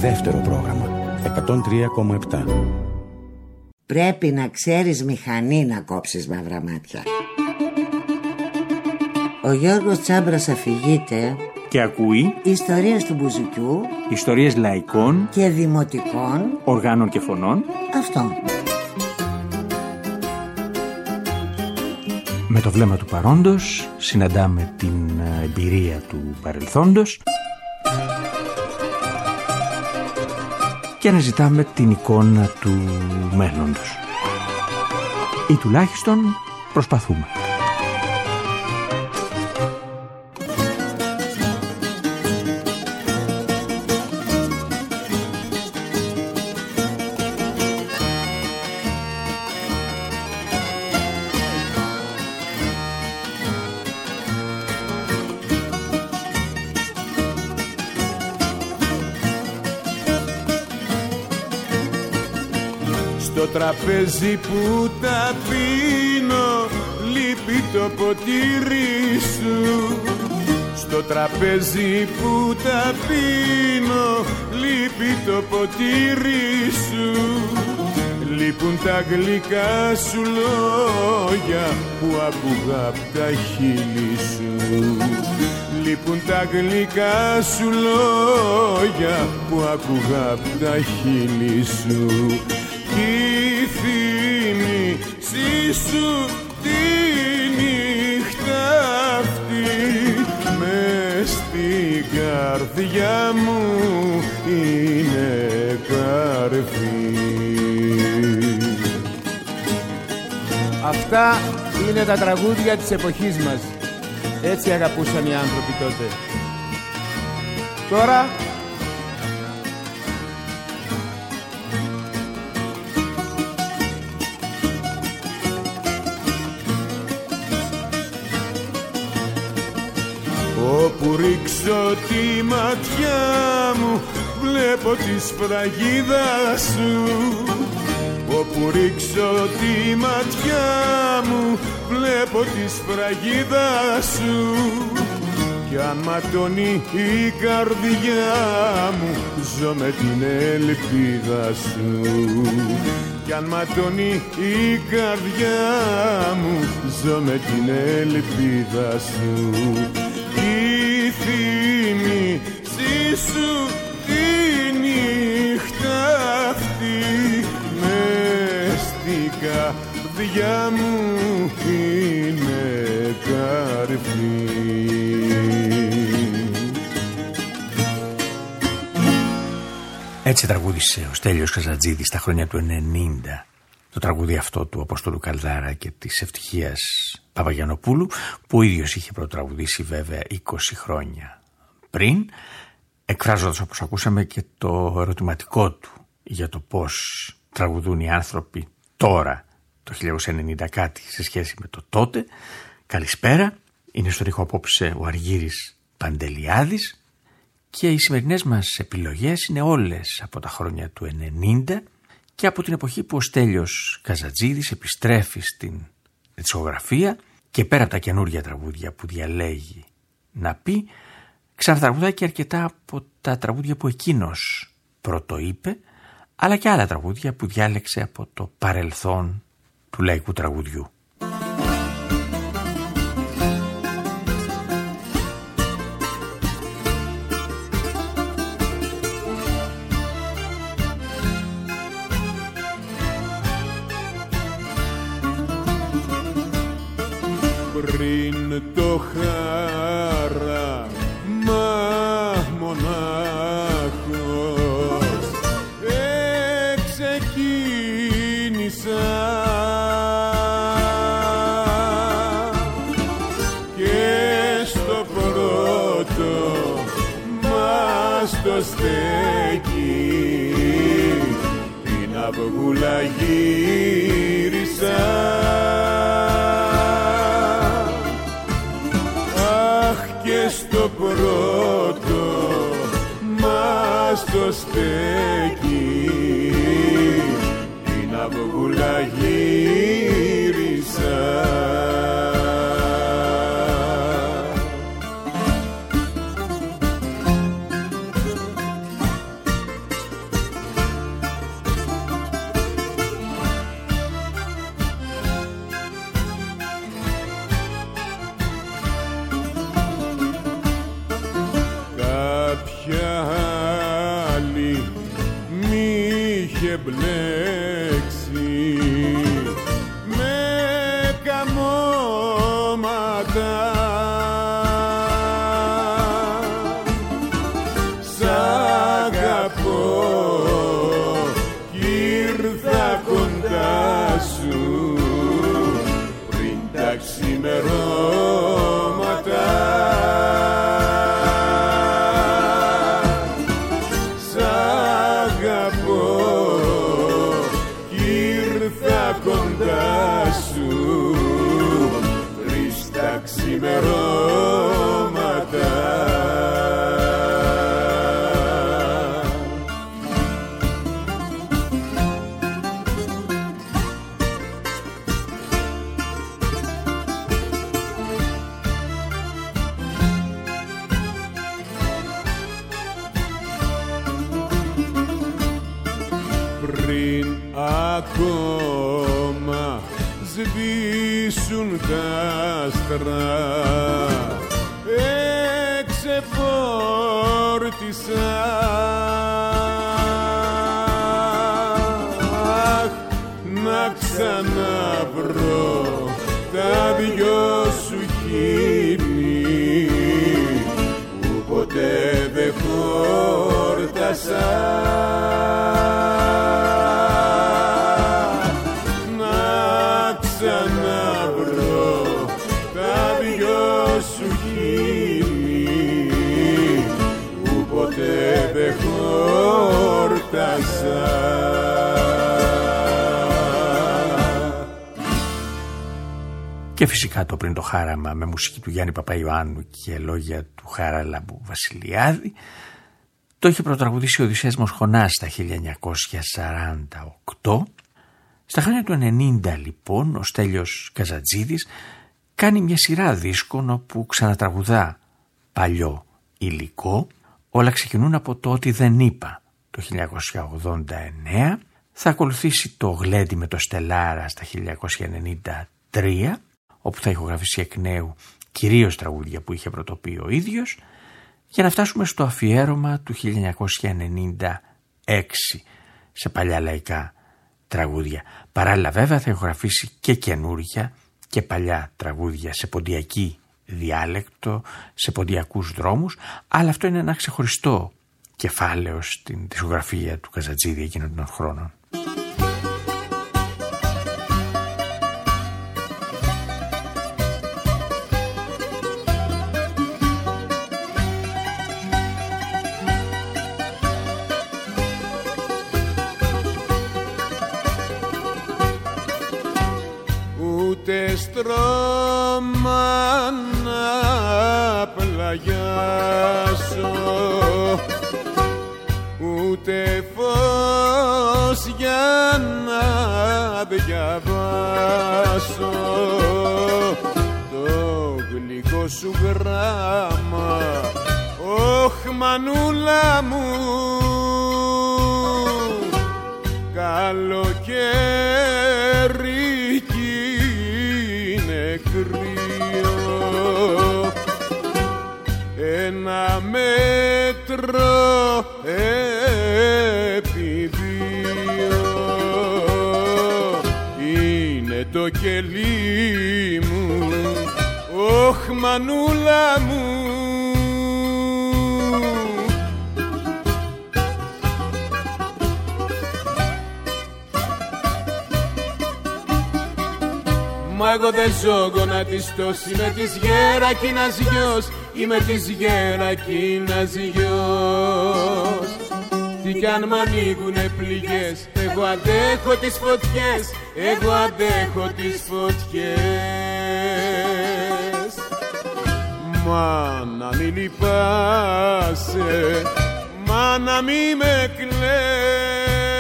Δεύτερο πρόγραμμα 103,7. Πρέπει να ξέρεις μηχανή να κόψεις μαύρα μάτια. Ο Γιώργος Τσάμπρας αφηγείται και ακούει ιστορίες του μπουζουκιού, ιστορίες λαϊκών και δημοτικών οργάνων και φωνών. Αυτό. Με το βλέμμα του παρόντος συναντάμε την εμπειρία του παρελθόντος και αναζητάμε την εικόνα του μέλλοντος. Ή τουλάχιστον προσπαθούμε. Στο τραπέζι που τα πίνω λείπει το ποτήρι σου. Στο τραπέζι που τα πίνω λείπει το ποτήρι σου. Λείπουν τα γλυκά σου λόγια που άκουγα απ' τα χείλη σου. Λείπουν τα γλυκά σου λόγια που άκουγα απ' τα χείλη σου. Η θύμηση σου τη νύχτα αυτή μες στην καρδιά μου είναι καρφί. Αυτά είναι τα τραγούδια της εποχής μας. Έτσι αγαπούσαν οι άνθρωποι τότε. Τώρα όπου ρίξω τη ματιά μου βλέπω τη σφραγίδα σου. Όπου ρίξω τη ματιά μου βλέπω τη σφραγίδα σου. Κι αν ματώνει η καρδιά μου ζω με την ελπίδα σου. Κι αν ματώνει η καρδιά μου ζω με την ελπίδα σου. Η θύμηση σου τη νύχτα αυτή μες στην καρδιά μου είναι καρφί. Έτσι τραγούδισε ο Στέλιος Καζατζίδης στα χρόνια του 90 το τραγούδι αυτό του Απόστολου Καλδάρα και της Ευτυχίας Παπαγιαννοπούλου, που ο ίδιος είχε πρωτοτραγουδήσει βέβαια 20 χρόνια πριν, εκφράζοντας, όπως ακούσαμε, και το ερωτηματικό του για το πώς τραγουδούν οι άνθρωποι τώρα, το 1990 κάτι, σε σχέση με το τότε. Καλησπέρα, είναι στον ήχο απόψε ο Αργύρης Παντελιάδης και οι σημερινές μας επιλογές είναι όλες από τα χρόνια του 90 και από την εποχή που ο Στέλιος Καζατζίδης επιστρέφει στην δισκογραφία και πέρα από τα καινούργια τραγούδια που διαλέγει να πει, ξανατραγουδάει και αρκετά από τα τραγούδια που εκείνος πρώτο είπε, αλλά και άλλα τραγούδια που διάλεξε από το παρελθόν του λαϊκού τραγουδιού. Πριν το χάραμα μονάχος ξεκίνησα και στο πρώτο μας το στέκει την αυγούλα γύρισα. Στο πρώτο μας το στέκει την αυγούλα γύρισα. είχε μπλέξει με καμώματα. Σ' αγαπώ κι ήρθα κοντά σου πριν τα ξημερώματα. Σ' αγαπώ κι ήρθα κοντά σου πριν τα ξημερώματα. Πριν ακόμα σβήσουν τα άστρα εξεφόρτισα να ξαναβρω τα δυο σου χείλη που ποτέ δεν χόρτασα. Και φυσικά το Πριν το χάραμα με μουσική του Γιάννη Παπαϊωάννου και λόγια του Χαράλαμπου Βασιλιάδη το είχε πρωταγουδήσει ο Οδυσσέας Μοσχονάς στα 1948. Στα χρόνια του 90 λοιπόν ο Στέλιος Καζατζίδης κάνει μια σειρά δίσκων όπου ξανατραγουδά παλιό υλικό. Όλα ξεκινούν από το «Ό,τι δεν είπα» το 1989. Θα ακολουθήσει το «Γλέντι με το Στελάρα» στα 1993, όπου θα ηχογραφήσει εκ νέου κυρίως τραγούδια που είχε πρωτοποιεί ο ίδιος, για να φτάσουμε στο αφιέρωμα του 1996 σε παλιά λαϊκά τραγούδια. Παράλληλα βέβαια θα ηχογραφήσει και καινούρια και παλιά τραγούδια σε ποντιακή διάλεκτο, σε ποντιακούς δρόμους, αλλά αυτό είναι ένα ξεχωριστό κεφάλαιο στην δισκογραφία του Καζατζίδη εκείνων των χρόνων. Ούτε στρώμα να πλαγιάσω, ούτε φως για να διαβάσω το γλυκό σου γράμμα. Ωχ μανούλα μου, καλοκαίρι κι είναι κρύο, ένα μέτρο επί δύο είναι το κελί μου. Ωχ μανούλα μου, μα εγώ δεν ζω γονατιστός, είμαι της Γερακίνας γιος, είμαι της Γερακίνας γιος. Τι κι αν μ' ανοίγουνε πληγές, εγώ αντέχω τις φωτιές, εγώ αντέχω τις φωτιές. Μα να μην λυπάσαι, μα να μη με κλαις.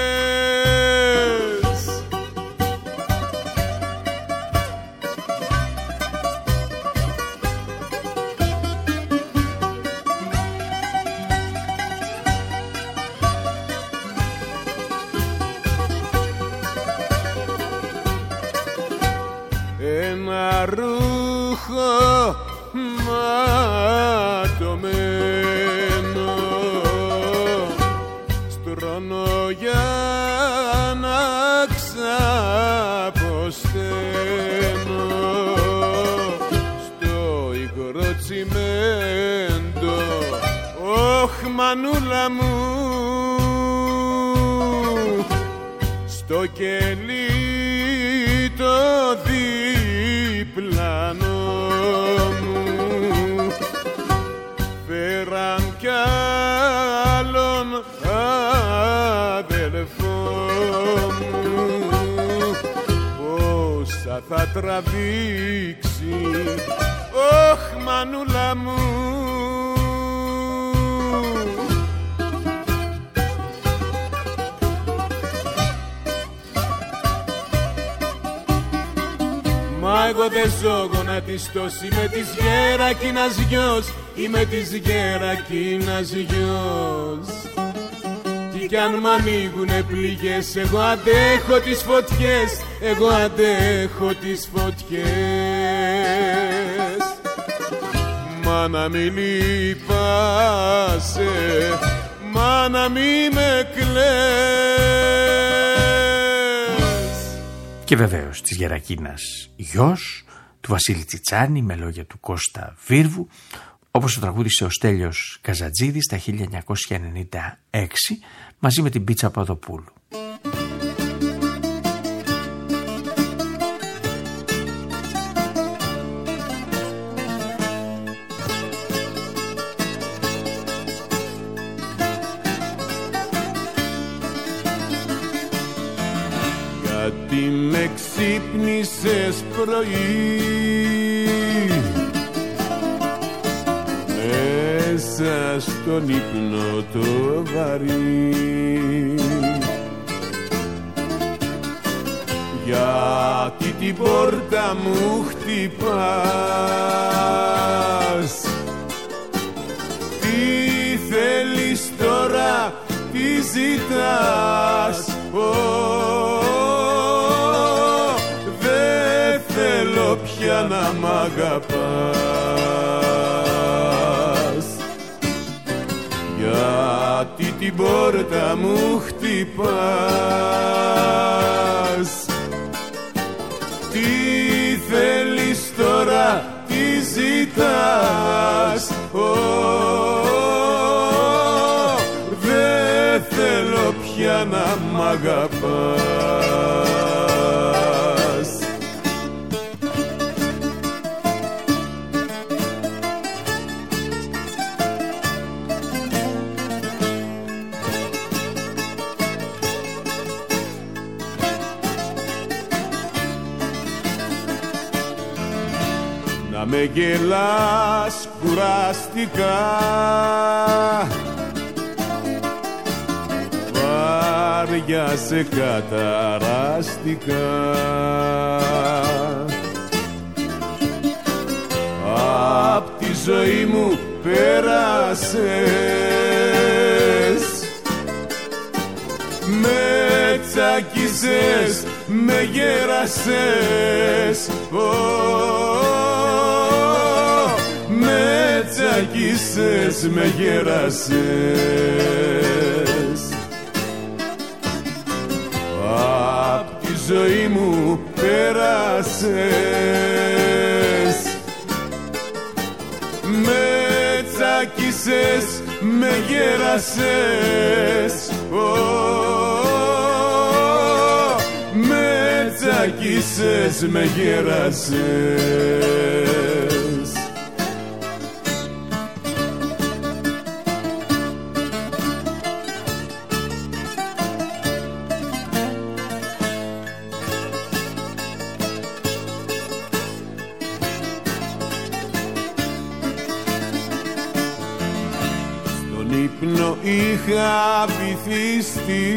Ένα ρούχο ματωμένο στρώνω μανούλα μου, στο κελί το διπλανό μου φέραν κι άλλον αδελφό μου, πόσα θα τραβήξει, όχ μανούλα μου. Μα εγώ δεν ζω γονατιστός, είμαι της Γερακίνας γιος, είμαι της Γερακίνας γιος. Τι κι αν μ' ανοίγουνε πληγές, εγώ αντέχω τις φωτιές, εγώ αντέχω τις φωτιές. Μα να μη λυπάσαι, μα να μη με κλαις. Και βεβαίως της Γερακίνας γιος, του Βασίλη Τσιτσάνη με λόγια του Κώστα Βίρβου, όπως το τραγούδισε ο Στέλιος Καζατζίδης τα 1996 μαζί με την Πίτσα Παδοπούλου. Γιατί με ξύπνησες πρωί μέσα στον ύπνο το βαρύ, γιατί την πόρτα μου χτυπάς, τι θέλεις τώρα, τι ζητάς, δεν θέλω πια να μ' αγαπάς, γιατί την πόρτα μου χτυπάς, τι θέλεις τώρα, τι ζητάς, δεν θέλω πια να μ' αγαπάς. Να με γελάς κουραστικά, βάρια σε καταραστικά, απ' τη ζωή μου πέρασες, με τσακίσες, με γέρασες, με τσακίσες, με γέρασες, απ' τη ζωή μου πέρασες, με τσακίσες, με γέρασες, με τσακίσες, με γέρασες. Στον ύπνο είχα βυθιστεί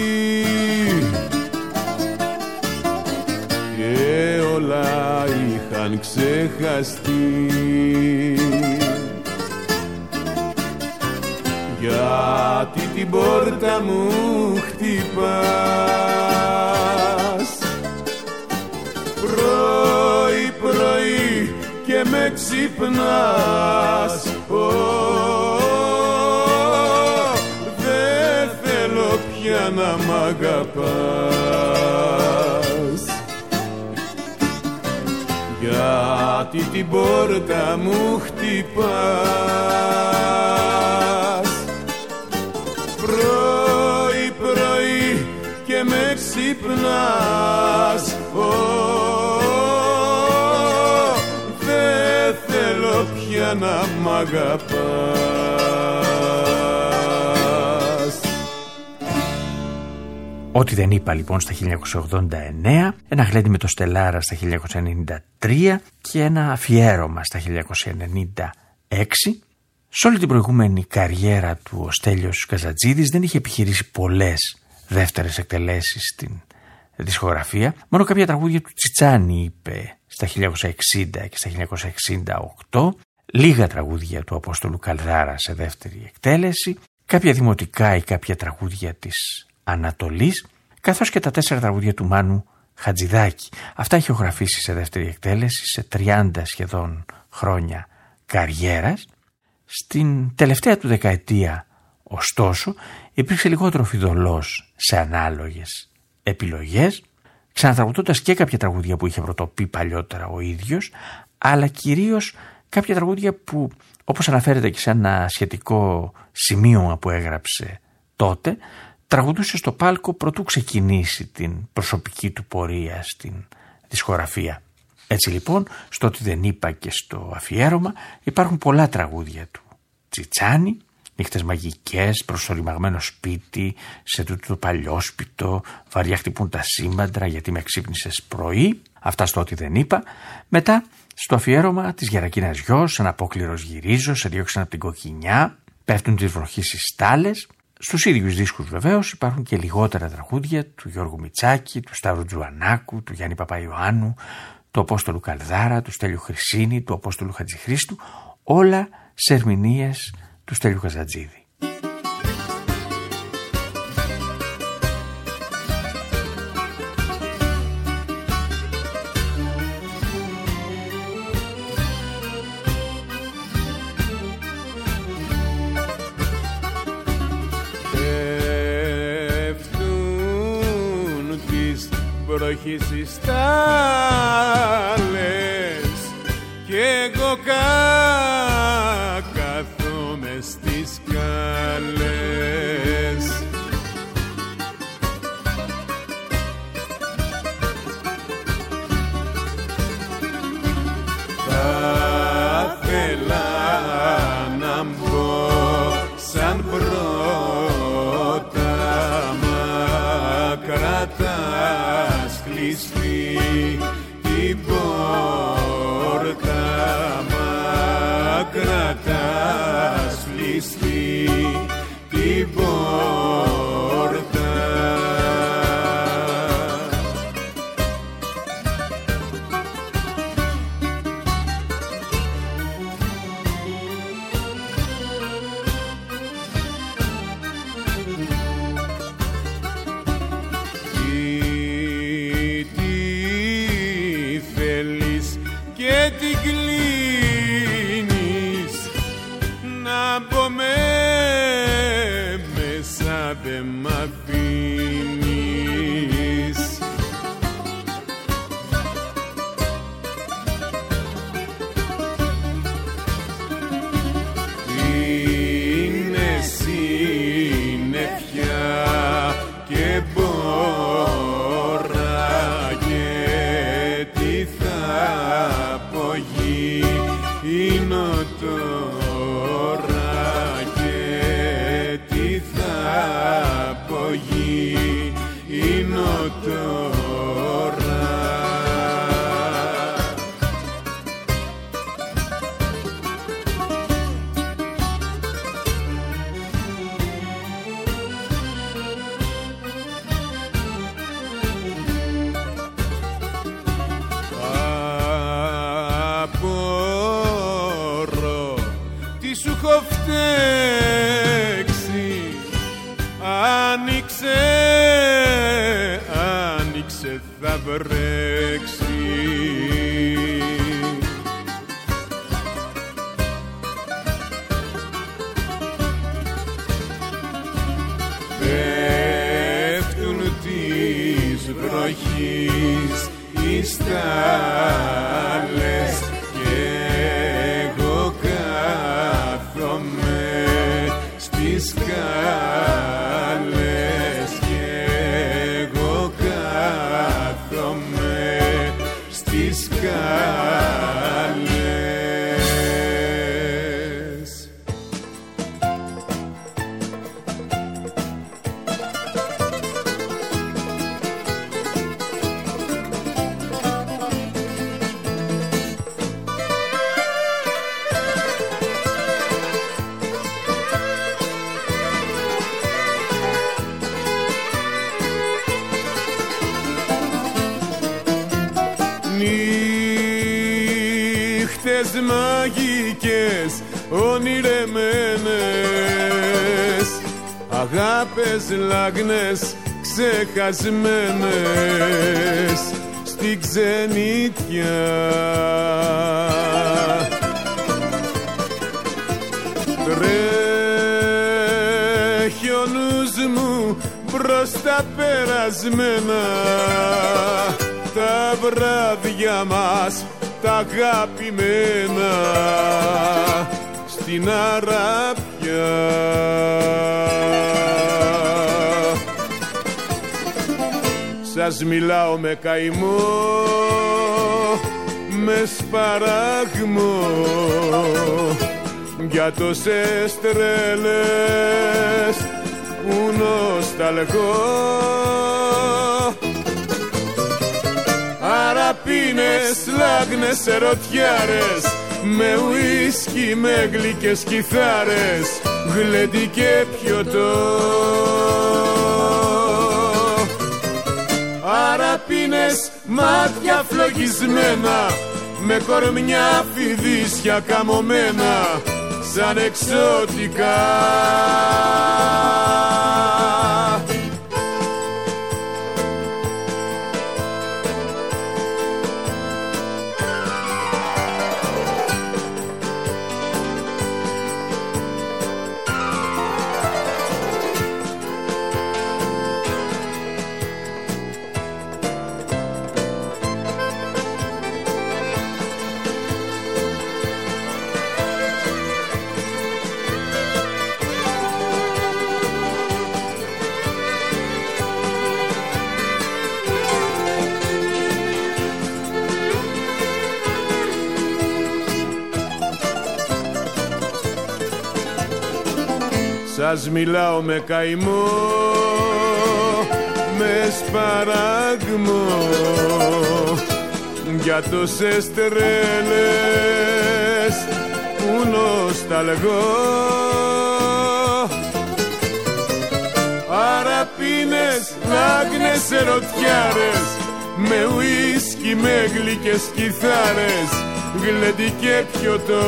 και όλα είχαν ξεχαστεί, γιατί την πόρτα μου χτυπάς πρωί πρωί και με ξυπνάς, δεν θέλω πια να μ' αγαπάς, γιατί την πόρτα μου χτυπάς ξυπνάς. Δεν θέλω πια να μ' αγαπάς. Ό,τι δεν είπα λοιπόν στα 1989, ένα γλέντι με το Στελάρα στα 1993 και ένα αφιέρωμα στα 1996. Σε όλη την προηγούμενη καριέρα του ο Στέλιος Καζατζίδης δεν είχε επιχειρήσει πολλές δεύτερες εκτελέσεις στην δισκογραφία. Μόνο κάποια τραγούδια του Τσιτσάνη είπε στα 1960 και στα 1968, λίγα τραγούδια του Απόστολου Καλδάρα σε δεύτερη εκτέλεση, κάποια δημοτικά ή κάποια τραγούδια της Ανατολής, καθώς και τα 4 τραγούδια του Μάνου Χατζηδάκη. Αυτά είχε ηχογραφήσει σε δεύτερη εκτέλεση σε 30 σχεδόν χρόνια καριέρας. Στην τελευταία του δεκαετία, ωστόσο, υπήρξε λιγότερο φιδωλός σε ανάλογες επιλογές, ξανατραγουδώντας και κάποια τραγούδια που είχε πρωτοπεί παλιότερα ο ίδιος, αλλά κυρίως κάποια τραγούδια που, όπως αναφέρεται και σε ένα σχετικό σημείωμα που έγραψε τότε, τραγουδούσε στο πάλκο προτού ξεκινήσει την προσωπική του πορεία στην δισκογραφία. Έτσι λοιπόν, στο «Ό,τι δεν είπα» και στο αφιέρωμα υπάρχουν πολλά τραγούδια του Τσιτσάνη, «Νύχτες μαγικές», «Προσωριμαγμένο σπίτι», «Σε τούτο το παλιόσπιτο», «Βαριά χτυπούν τα σήμαντρα γιατί με ξύπνησες πρωί», αυτά στο «Ό,τι δεν είπα». Μετά στο αφιέρωμα της Γερακίνας γιος, «Ένα απόκληρος γυρίζω», «Σε διώξαν από την κοκκινιά», «Πέφτουν τις βροχές οι στάλες». Στους ίδιους δίσκους βεβαίως υπάρχουν και λιγότερα τραγούδια του Γιώργου Μητσάκη, του Σταύρου Τζουανάκου, του Γιάννη Παπαϊωάννου, του Απόστολου Καλδάρα, του Στέλιου Χρυσίνη, του Απόστολου Χατζηχρήστου, όλα σε ερμηνείες του Στέλιου Καζατζίδη. Πέφτουν τις βροχές οι στάλες κι εγώ κάθομαι στις σκάλες. Θα θέλα να μπω σαν πρώτα, μα κρατάς κλειστή την πόρτα, μα κρατάς κλειστή την πόρτα. Τι θέλεις και τι κλείνεις, να μπω μέσα δε μ' αφήνεις. Είναι συννεφιά και μπόρα και τι θα απογίνω τώρα, και τι θα απογίνω τώρα. Απορώ τι σου έχω φταίξει, άνοιξε θα βρέξει. Πέφτουν τις βροχής οι στάλες και εγώ κάθομαι στις σκάλες, και εγώ κάθομαι γλυκές ονειρεμένες, αγάπες λάγνες ξεχασμένες στη ξενιτιά. Τρέχει ο νους μου μπροστά περασμένα, τα βράδια μας τα αγαπημένα στην Αράπια. Σας μιλάω με καημό, με σπαράγμο, για τόσες τρέλες που νοσταλγώ. Αραπίνες, λάγνες, ερωτιάρες, με ουίσκι, με γλυκές κιθάρες, γλέντι και πιωτό. Αραπίνες, μάτια φλογισμένα, με κορμιά φιδίσια καμωμένα, σαν εξωτικά. Σας μιλάω με καημό, με σπαράγμο, για τόσες τρέλες που νοσταλγώ. Αραπίνες, λάγνες, ερωτιάρες, με ουίσκι, με γλυκές κιθάρες, γλέντι και πιωτό.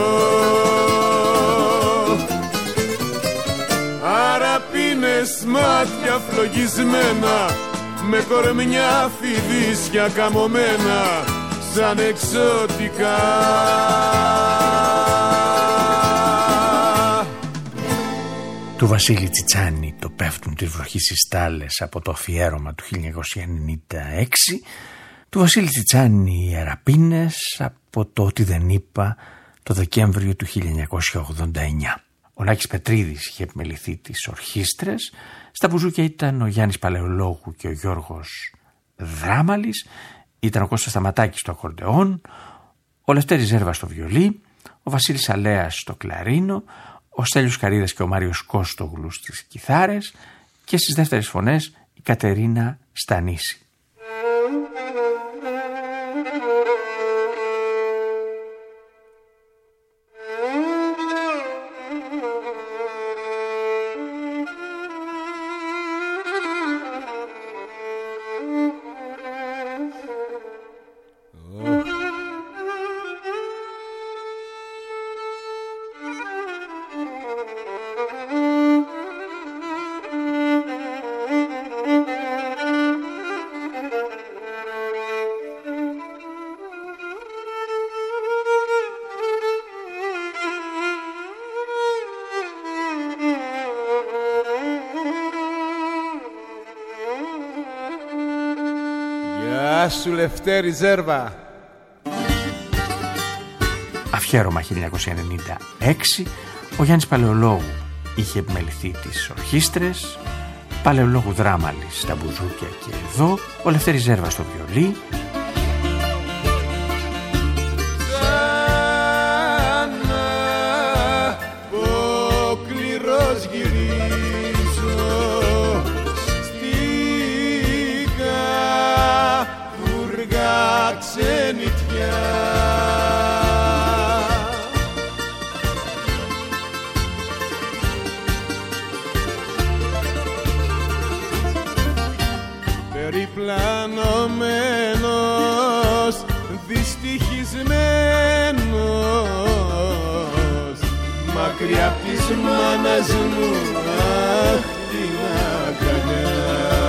Αραπίνες, μάτια φλογισμένα, με κορμιά φιδίσια καμωμένα, σαν εξωτικά. Του Βασίλη Τσιτσάνη το «Πέφτουν τη βροχή στις στάλες» από το αφιέρωμα του 1996, του Βασίλη Τσιτσάνη οι Αραπίνες από το «Ό,τι δεν είπα» το Δεκέμβριο του 1989. Ο Λάκης Πετρίδης είχε επιμεληθεί τις ορχήστρες, στα μπουζούκια ήταν ο Γιάννης Παλαιολόγου και ο Γιώργος Δράμαλης, ήταν ο Κώστας Σταματάκης στο ακορντεόν, ο Λευτέρης Ζέρβας στο βιολί, ο Βασίλης Αλέας στο κλαρίνο, ο Στέλιος Καρίδας και ο Μάριος Κώστογλου στις κιθάρες και στις δεύτερες φωνές η Κατερίνα Στανίση. Γεια σου Λευτέρη Ζέρβα. Αφιέρωμα 1996, ο Γιάννης Παλαιολόγου είχε επιμεληθεί τις ορχήστρες, Παλαιολόγου Δράμαλης στα μπουζούκια και εδώ, ο Λευτέρης Ζέρβας στο βιολί. Περιπλανωμένος, δυστυχισμένος, μάνας μου, αχ την αγκαλιά.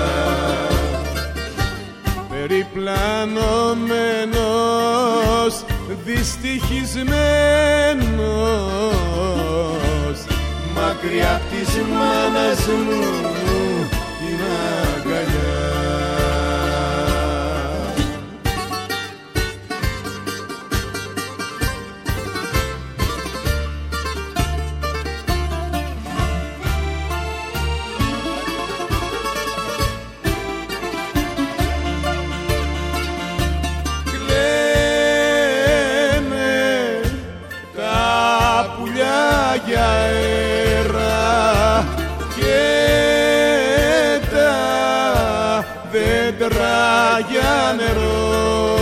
Περιπλανωμένος, δυστυχισμένος, μακριά απ' της μάνας μου την αγκαλιά. Για αέρα και τα δέντρα για νερό.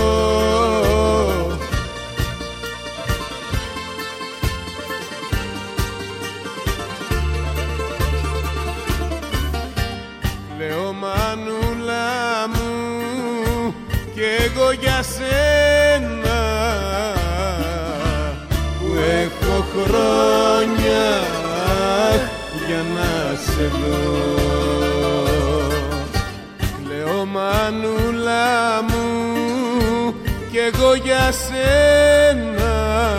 Λέω μανούλα μου κι εγώ για σένα που έχω χρόνια για να σε δω. Λέω μανούλα μου κι εγώ για σένα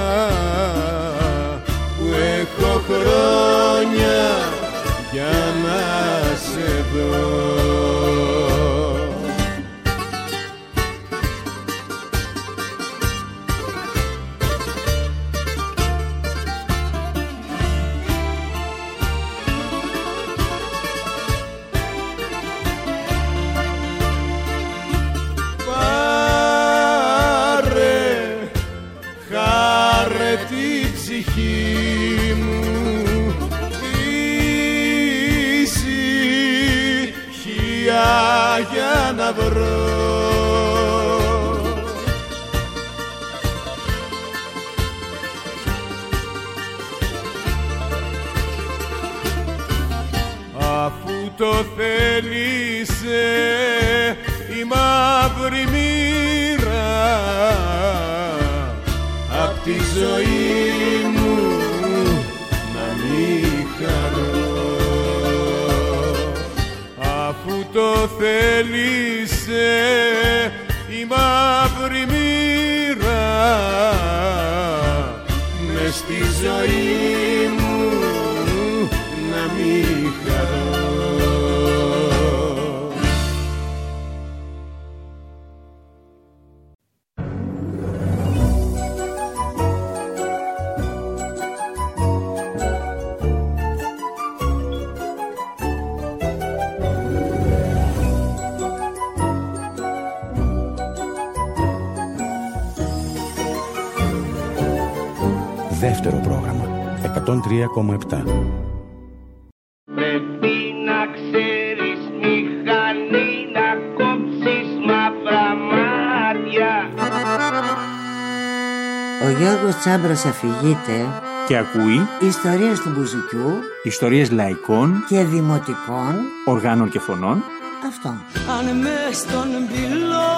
που έχω χρόνια για να σε δω. Για να βρω αφού το θέλησε η μαύρη μοίρα απ' τη ζωή μου να μη χαρώ. Αφού το θέλησε η μαύρη μοίρα μες στη ζωή μου να μη χαρώ. Δεύτερο πρόγραμμα 103,7. Πρέπει να ξέρεις μηχανή να κόψεις μαύρα μάτια. Ο Γιώργος Τσάμπρας αφηγείται Και ακούει ιστορίες του μπουζουκιού, ιστορίες λαϊκών και δημοτικών οργάνων και φωνών. Αυτό. Αν μες στον πυλό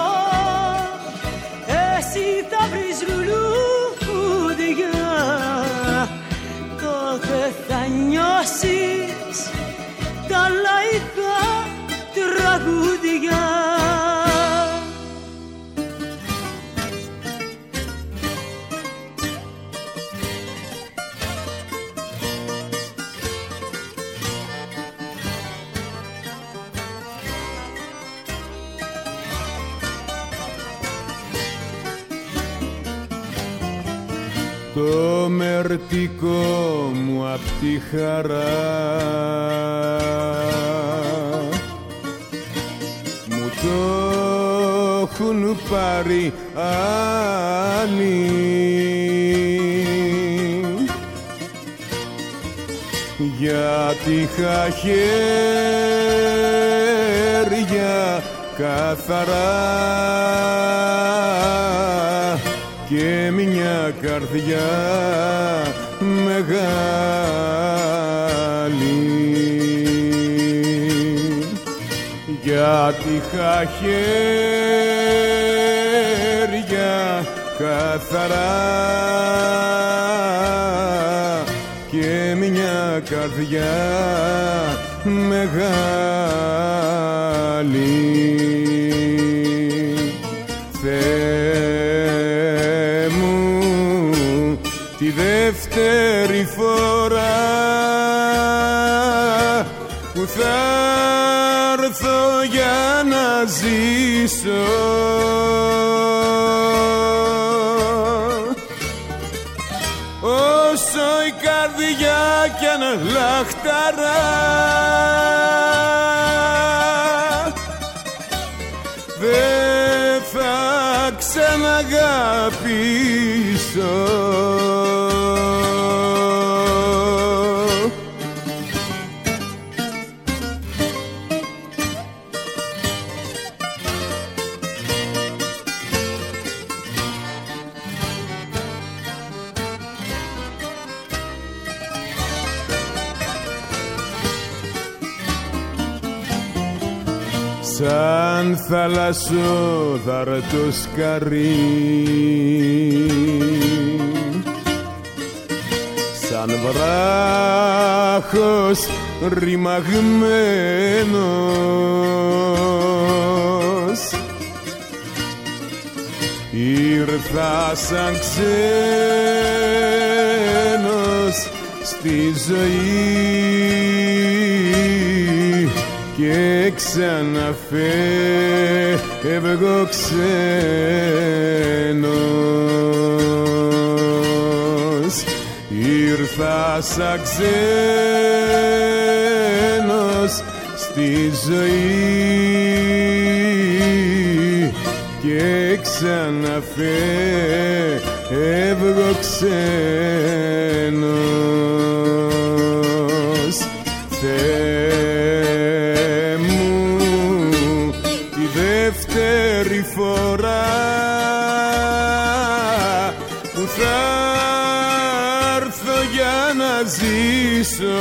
εσύ θα βρεις λουλούδια, τότε θα νιώσεις τα λαϊκά τραγούδια. Το μερτικό μου απ' τη χαρά μου το έχουν πάρει άλλοι, γιατί είχα χέρια καθαρά και μια καρδιά μεγάλη, γιατί είχα χέρια καθαρά και μια καρδιά μεγάλη. Θεέ μου, τη δεύτερη φορά που θα έρθω για να ζήσω, όσο η καρδιά κι αν λαχταρά, δεν θα ξαναγαπήσω. Σαν θαλασσόδαρτο σκαρί, σαν βράχος ρημαγμένος, ήρθα σαν ξένος στη ζωή και ξαναφεύγω ξένος. Ήρθα σαν ξένος στη ζωή και ξαναφεύγω ξένος. Θεέ μου, τη δεύτερη φορά που θα έρθω για να ζήσω,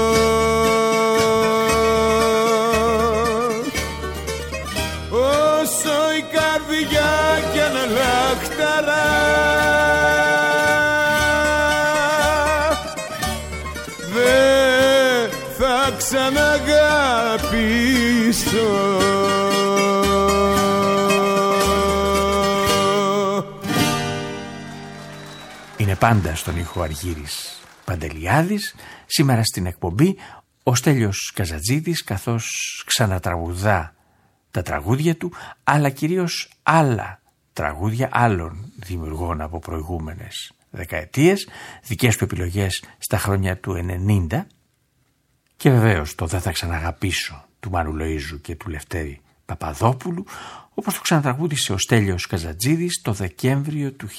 όσο η καρδιά κι αν λαχταρά, δεν θα ξαναγαπήσω. Είναι πάντα στον ήχο Αργύρης Παντελιάδης. Σήμερα στην εκπομπή ο Στέλιος Καζατζίδης, καθώς ξανατραγουδά τα τραγούδια του, αλλά κυρίως άλλα τραγούδια άλλων δημιουργών από προηγούμενες δεκαετίες, δικές του επιλογές στα χρόνια του 90, και βεβαίως το «Δεν θα ξαναγαπήσω» του Μάνου Λοΐζου και του Λευτέρη Παπαδόπουλου, όπως το ξανατραγούδισε ο Στέλιος Καζατζίδης το Δεκέμβριο του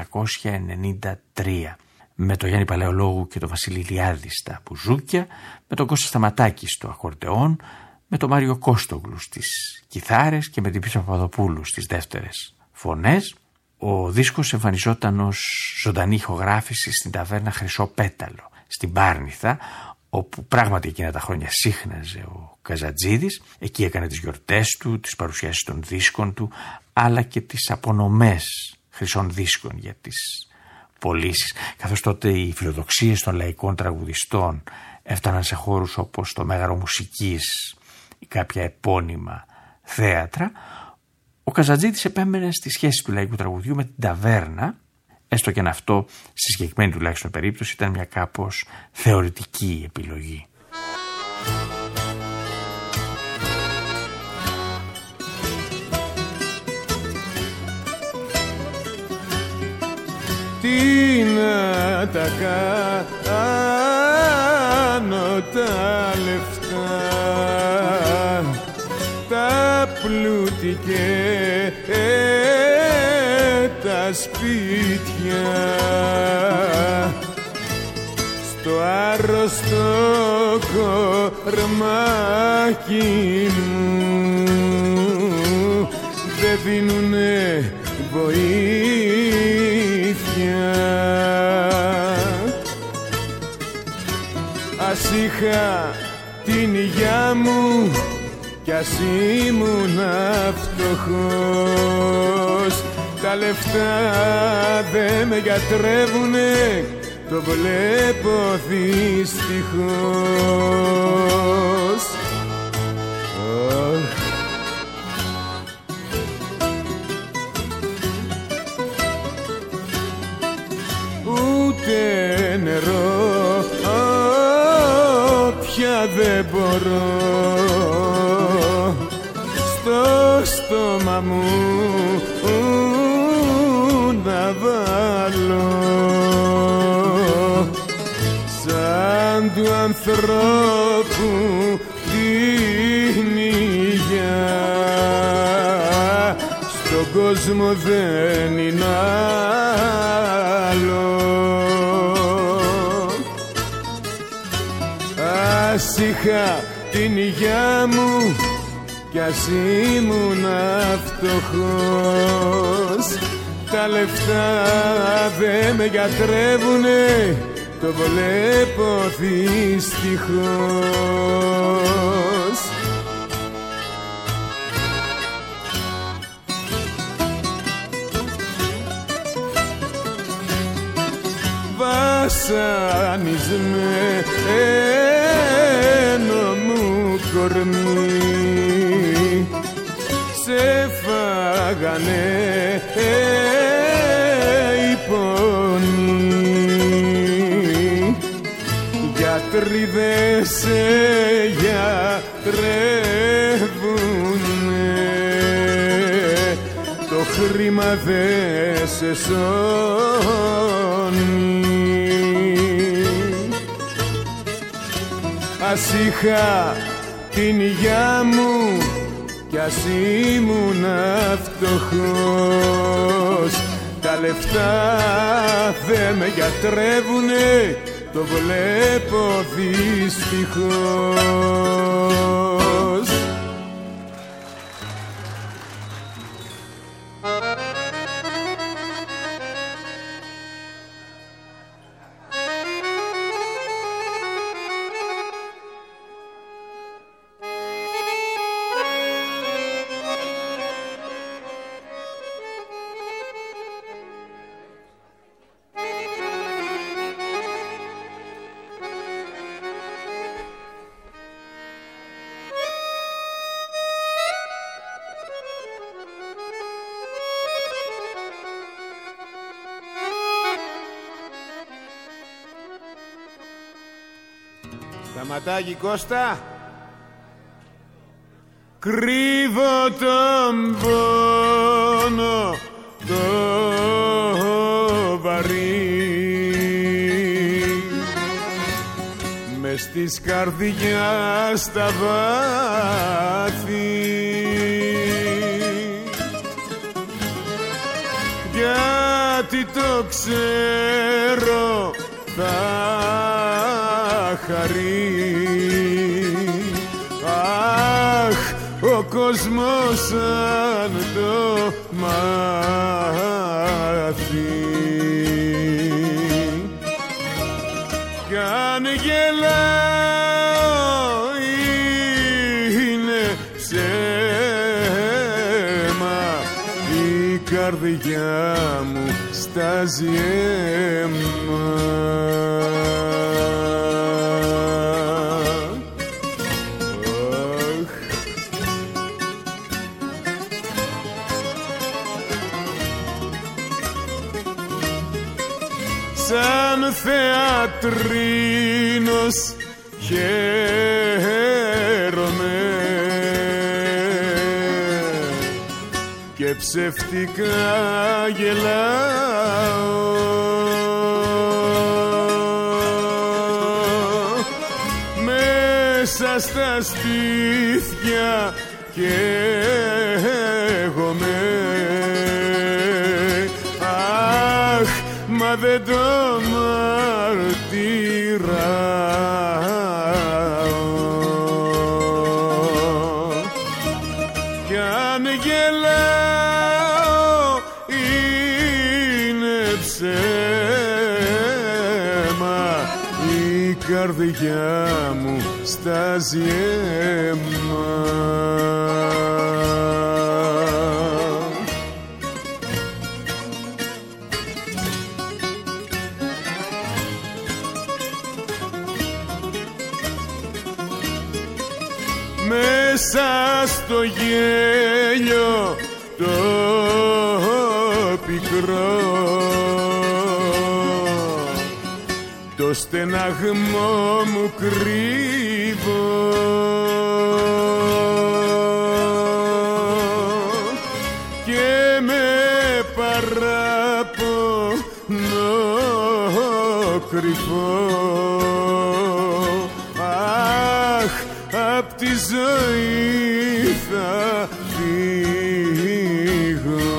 1993, με τον Γιάννη Παλαιολόγου και τον Βασίλη Ιλιάδη στα μπουζούκια, με τον Κώστα Σταματάκη στο ακορντεόν, με τον Μάριο Κώστογλου στις κιθάρες και με την Πίσα Παπαδοπούλου στις δεύτερες φωνές. Ο δίσκος εμφανιζόταν ως ζωντανή ηχογράφηση στην ταβέρνα Χρυσό Πέταλο στην Πάρνηθα, όπου πράγματι εκείνα τα χρόνια σύχναζε ο Καζατζίδης. Εκεί έκανε τις γιορτές του, τις παρουσιάσεις των δίσκων του, αλλά και τις απονομές χρυσών δίσκων για τις πωλήσεις, καθώς τότε οι φιλοδοξίες των λαϊκών τραγουδιστών έφταναν σε χώρους όπως το Μέγαρο Μουσικής ή κάποια επώνυμα θέατρα. Ο Καζατζίδης επέμενε στη σχέση του λαϊκού τραγουδιού με την ταβέρνα, έστω και αν αυτό στη συγκεκριμένη τουλάχιστον περίπτωση ήταν μια κάπως θεωρητική επιλογή. Τι να τα κάνω τα λεφτά, τα πλούτη και τα σπίτια, στο άρρωστο κορμάκι μου δεν δίνουνε βοήθεια. Ας είχα την υγειά μου κι ας ήμουνα φτωχός, τα λεφτά δε με γιατρεύουνε, το βλέπω δυστυχώς. Ούτε νερό πια δεν μπορώ στο στόμα μου να βάλω, σαν του ανθρώπου την υγεία, στον κόσμο δεν είναι άλλο. Ας είχα την υγεία μου κι ας ήμουν φτωχός, τα λεφτά δε με γιατρεύουνε, το βλέπω δυστυχώς. Βασανισμένο μου κορμί, σε φάγανε οι πόνοι, γιατροί δε σε γιατρεύουνε, το χρήμα δε σε σώνει. Ας είχα την υγεία μου κι ας ήμουν φτωχός, τα λεφτά δε με γιατρεύουνε, το βλέπω δυστυχώς. Σταματάκι Κώστα. Κρύβω τον πόνο το βαρύ μες της καρδιάς τα βάθη, γιατί το ξέρω θα χαρεί. Αχ, ο κόσμος σαν το μάθει, κι αν γελάω είναι ψέμα, η καρδιά μου στάζει αίμα. Σαν θεατρίνος χαίρομαι και ψευτικά γελάω, μέσα στα στήθια καίγομαι. Αχ, μα δεν το μαρτυράω, κι αν γελάω είναι ψέμα, η καρδιά μου στάζει αίμα. μέσα στο γέλιο το πικρό, το στεναγμό μου κρύβω και με παράπονο κρυφό. Αχ, απ' τη ζωή θα φύγω.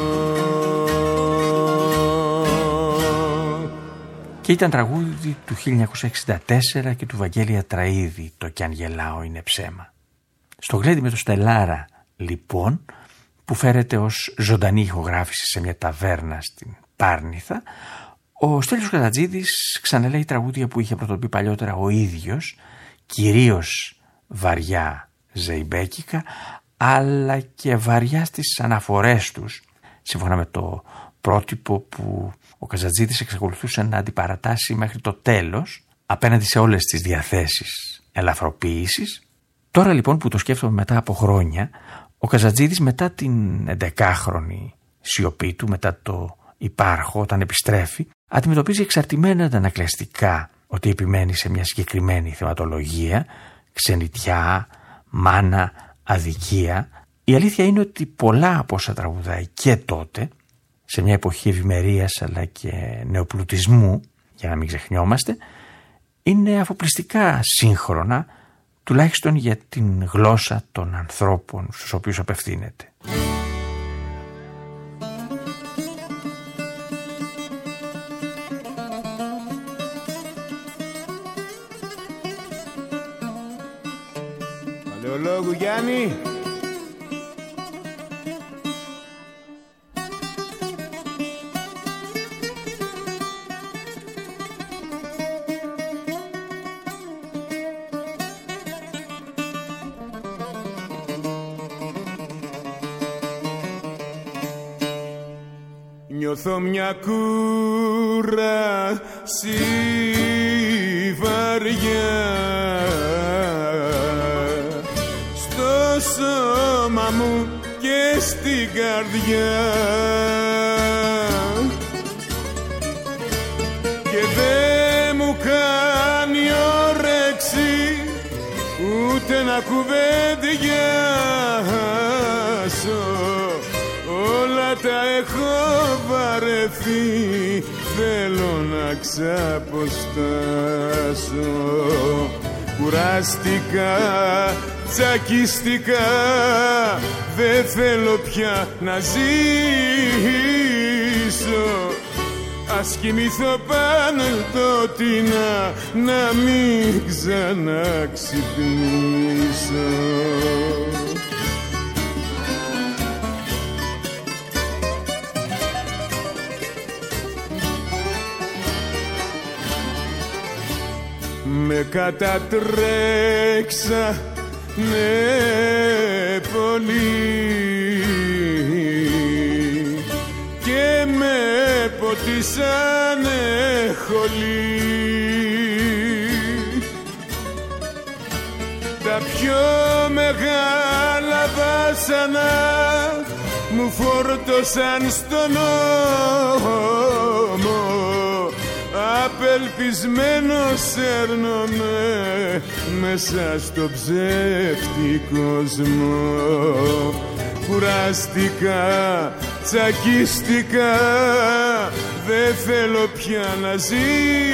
Και ήταν τραγούδι του 1964 και του Βαγγέλη Ατραΐδη, το «Κι αν γελάω είναι ψέμα». Στο γλέντι με το Στελάρα, λοιπόν, που φέρεται ως ζωντανή ηχογράφηση σε μια ταβέρνα στην Πάρνηθα, ο Στέλιος Καζατζίδης ξαναλέει τραγούδια που είχε πρωτοπεί παλιότερα ο ίδιος, κυρίως βαριά ζεϊμπέκικα, αλλά και βαριά στις αναφορές τους, σύμφωνα με το πρότυπο που ο Καζατζίδης εξακολουθούσε να αντιπαρατάσει μέχρι το τέλος, απέναντι σε όλες τις διαθέσεις ελαφροποίησης. Τώρα λοιπόν που το σκέφτομαι μετά από χρόνια, ο Καζατζίδης μετά την 11χρονη σιωπή του, μετά το υπάρχω, όταν επιστρέφει, αντιμετωπίζει εξαρτημένα τα ανακλαστικά ότι επιμένει σε μια συγκεκριμένη θεματολογία, ξενιτιά, μάνα, αδικία. Η αλήθεια είναι ότι πολλά από όσα τραγουδάει και τότε, σε μια εποχή ευημερίας αλλά και νεοπλουτισμού, για να μην ξεχνιόμαστε, είναι αφοπλιστικά σύγχρονα, τουλάχιστον για την γλώσσα των ανθρώπων στους οποίους απευθύνεται. Παλαιολόγου Γιάννη. Νιώθω μια κούραση βαριά στο σώμα μου και στην καρδιά και δεν μου κάνει όρεξη ούτε να κουβεντιάσω. Όλα τα έχω βαρεθεί, θέλω να ξαποστάσω. Κουράστηκα, τσακίστηκα, δεν θέλω πια να ζήσω. Ας κοιμηθώ πανελτότινα, να μην ξαναξυπνήσω. Με κατατρέξα, ναι πολύ, και με ποτίσανε χολή. Τα πιο μεγάλα βάσανα μου φόρτωσαν στον ώμο. Απελπισμένος έρνομαι μέσα στο ψεύτη κόσμο. Κουράστηκα, τσακίστηκα, δεν θέλω πια να ζήσω.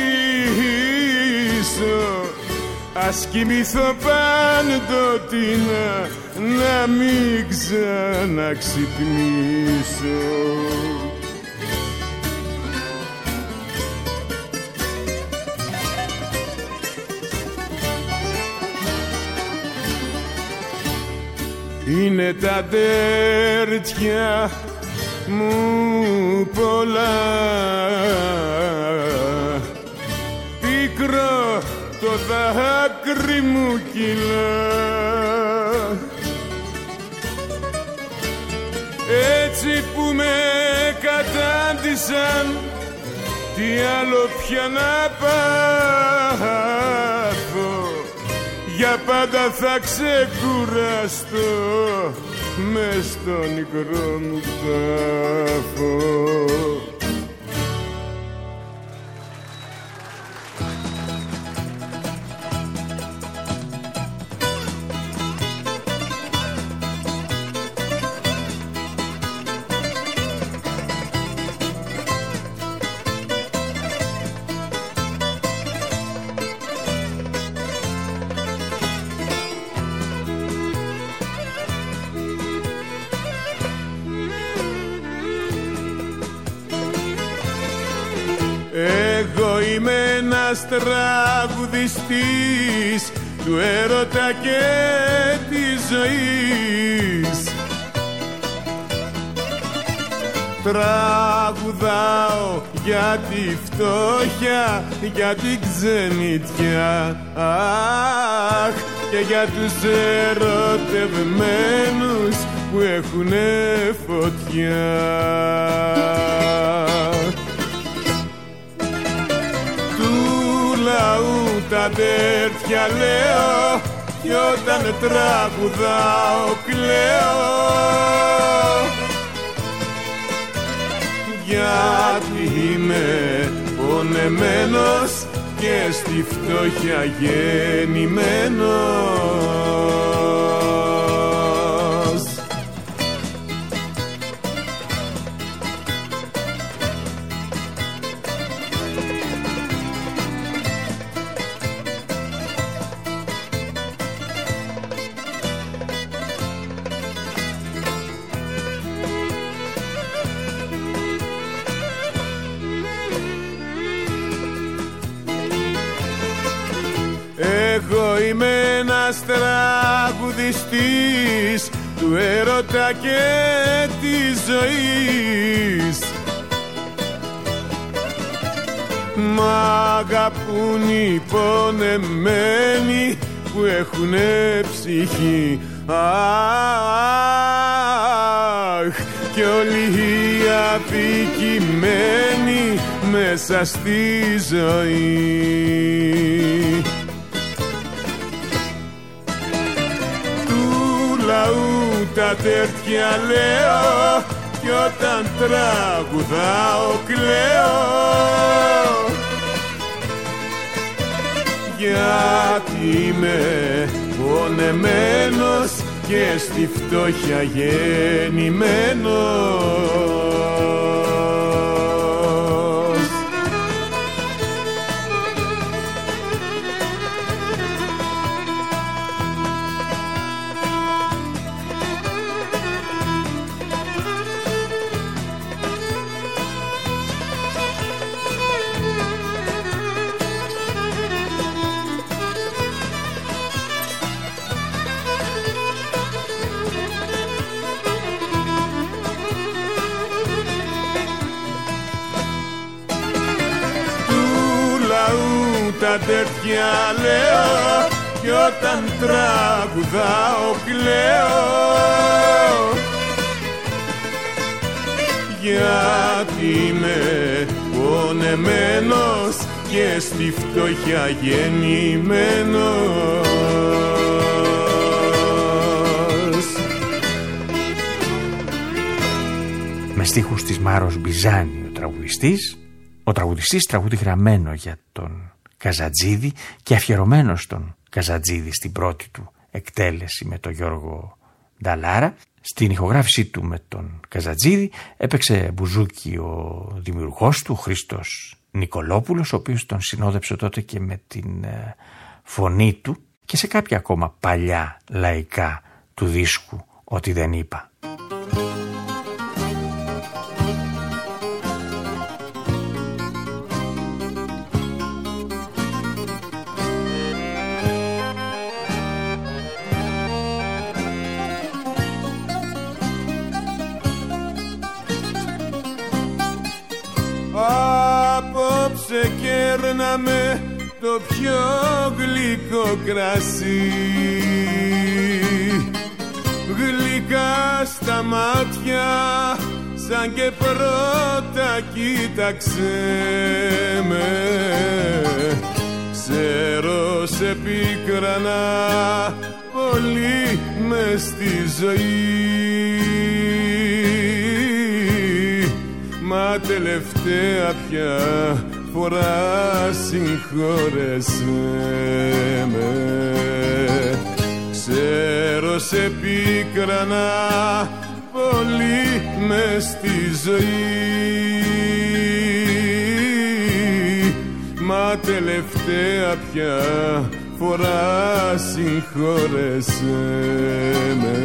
Ας κοιμηθώ παντοτινά, να μην ξαναξυπνήσω. Είναι τα τέρτια μου πολλά, πίκρο το δάκρυ μου κυλά. Έτσι που με κατάντησαν, τι άλλο πια να πάθω. για πάντα θα ξεκουραστώ μες στον μικρό μου τάφο. Εγώ είμαι ένας τραγουδιστής του έρωτα και της ζωής. Τραγουδάω για τη φτώχεια, για την ξενιτιά, αχ, και για τους ερωτευμένους που έχουνε φωτιά. Λαού τα τέτοια λέω κι όταν τραγουδάω κλαίω, γιατί είμαι πονεμένος και στη φτώχεια γεννημένος. Εγώ είμαι ένας τραγουδιστής του έρωτα και της ζωής. Μ' αγαπούν οι πονεμένοι που έχουνε ψυχή, αχ, κι όλοι οι αδικημένοι μέσα στη ζωή. Λαού τα τέτοια λέω κι όταν τραγουδάω κλαίω, γιατί είμαι πονεμένος και στη φτώχεια γεννημένος. Τα τέτοια λέω κι όταν τραγουδάω κλαίω, γιατί είμαι πονεμένος και στη φτώχεια γεννημένος. Με στίχους της Μάρος Μπιζάνη ο τραγουδιστής τραγούδι γραμμένο για τον Καζατζίδη και αφιερωμένο στον Καζατζίδη στην πρώτη του εκτέλεση με τον Γιώργο Νταλάρα. Στην ηχογράφησή του με τον Καζατζίδη έπαιξε μπουζούκι ο δημιουργός του, ο Χρήστος Νικολόπουλος, ο οποίος τον συνόδεψε τότε και με την φωνή του και σε κάποια ακόμα παλιά λαϊκά του δίσκου «Ό,τι δεν είπα». Απόψε κέρναμε το πιο γλυκό κρασί, γλυκά στα μάτια σαν και πρώτα κοίταξε με. Ξέρω σε πίκρανα πολύ μες στη ζωή, μα τελευταία πια φορά συγχώρεσέ με. Ξέρω σε πίκρανα πολύ μες στη ζωή, μα τελευταία πια φορά συγχώρεσέ με.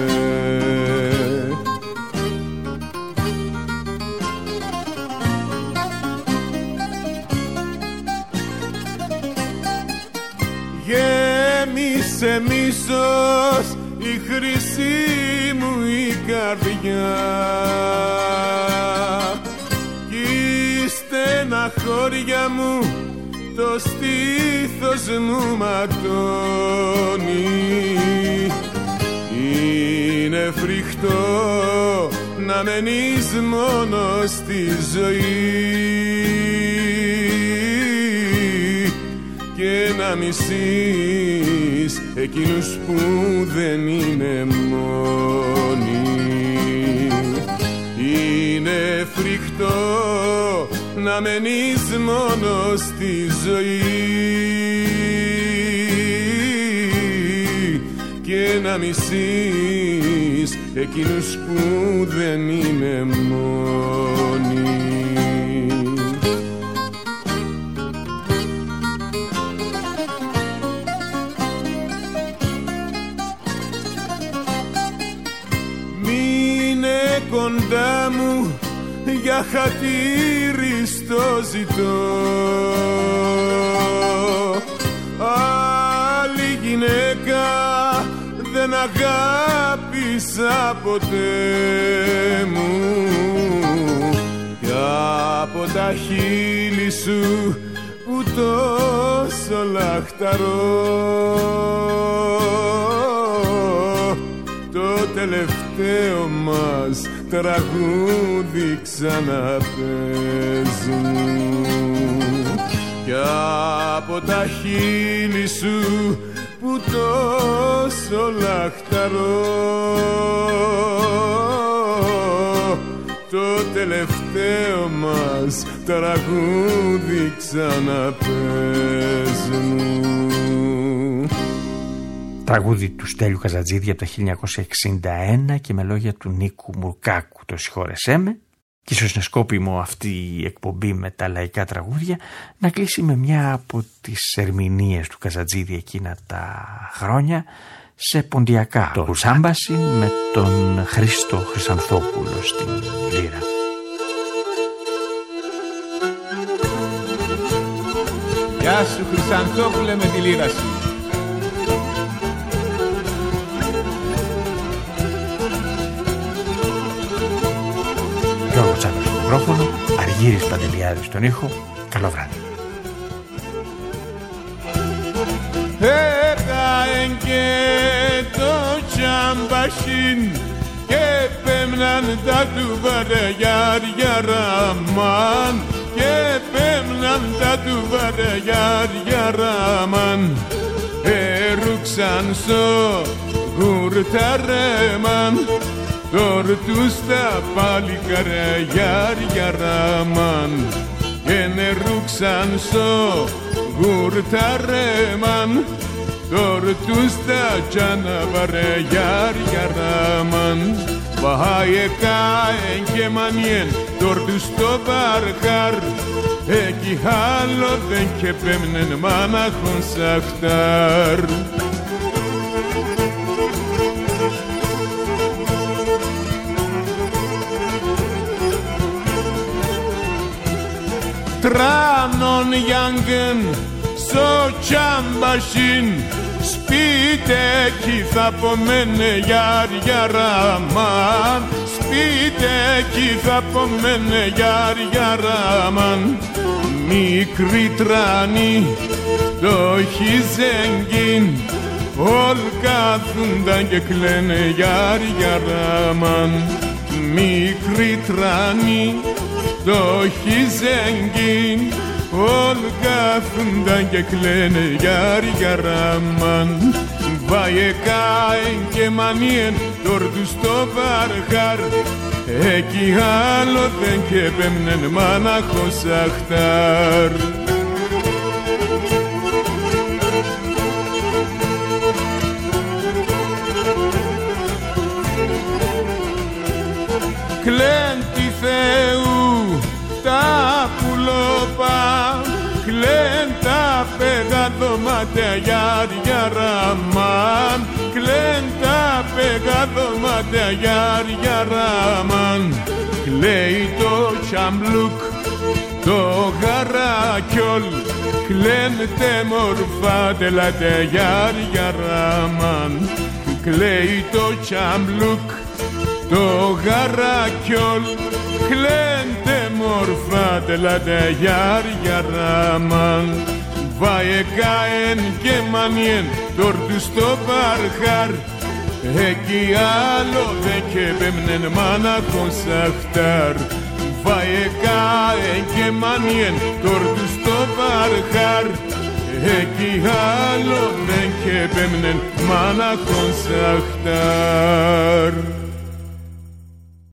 Γέμισε μίσος η χρυσή μου η καρδιά κι η στεναχώρια μου το στήθος μου ματώνει. Είναι φρικτό να μένεις μόνο στη ζωή και να μισείς εκείνους που δεν είναι μόνοι. Είναι φρικτό να μένεις μόνο στη ζωή και να μισείς εκείνους που δεν είναι μόνοι. Κοντά μου για χατήρι στο ζητώ, άλλη γυναίκα δεν αγάπησα ποτέ μου κι από τα χείλη σου που τόσο λαχταρώ το τελευταίο μας τραγούδι ξαναπαίζουν κι από τα χείλη σου που τόσο λαχταρώ το τελευταίο μας τραγούδι ξαναπαίζουν. Τραγούδι του Στέλιου Καζατζίδη από το 1961 και με λόγια του Νίκου Μουρκάκου, το συγχώρεσέ με. Και ίσως είναι σκόπιμο αυτή η εκπομπή με τα λαϊκά τραγούδια να κλείσει με μια από τις ερμηνείες του Καζατζίδη εκείνα τα χρόνια σε ποντιακά. Το Σάμπαση με τον Χρήστο Χρυσανθόπουλο στην λύρα. Γεια σου Χρυσανθόπουλε με τη λύρα σου. Γιώργο Τσάκος στο μικρόφωνο, Αργύρης Παντελιάδης στον ήχο. Καλό βράδυ. Έκαεν και το τσάμπασιν και πέμναν τα του βαρεγιάρια ραμάν και πέμναν τα του βαρεγιάρια ραμάν έρουξαν στο γουρταρέμαν τόρτους τα παλικαραγιάρια ραμάν και νερούξαν στο γουρταρέμαν τόρτους τα τσαναβαραγιάρια ραμάν βαχάιεκάεν και μανιέν τόρτους το βαρχάρ εκεί άλλο δεν και πέμνεν μάναχον σαχτάρ. Τράνον γιάνγκεν στο τσάμπασιν σπίτεκι θα πομένε γιάρια ραμάν σπίτεκι θα πομένε γιάρια ραμάν μικρή τράνη το χιζέγγιν όλ κάθουνταν και κλαίνε γιάρια ραμάν μικρή τράνη το χιζέγγιν Όλοι κάθουνταν και κλαίνε γιάρ-γιαραμάν. Βάιε κάεν και μανίεν τόρτου στο βαρχάρ. Εκεί άλλο δεν και πέμνεν μάναχος αχτάρ. Κλέν τη Θεού τα πουλόπα, κλέν τα πέγα δωμάτια γιάρ-γιαραμάν. Κλέν τα πέγα δωμάτια γιάρ-γιαραμάν. Κλαίει το τσαμπλούκ, το γαράκιολ, κλέν τε μορφά τελάτε γιάρ-γιαραμάν. Κλαίει το τσαμπλούκ, το γαράκιολ, κλέν τε μορφά τελάτε γιάρ-γιαραμάν. Βάιε κάεν και μανιέν τόρτου στο βαρχάρ. Εκεί άλλο δεν και πέμνεν μάναχος αχτάρ. Βάιε κάεν και μανιέν τόρτου στο βαρχάρ. Εκεί άλλο δεν και πέμνεν μάναχος αχτάρ.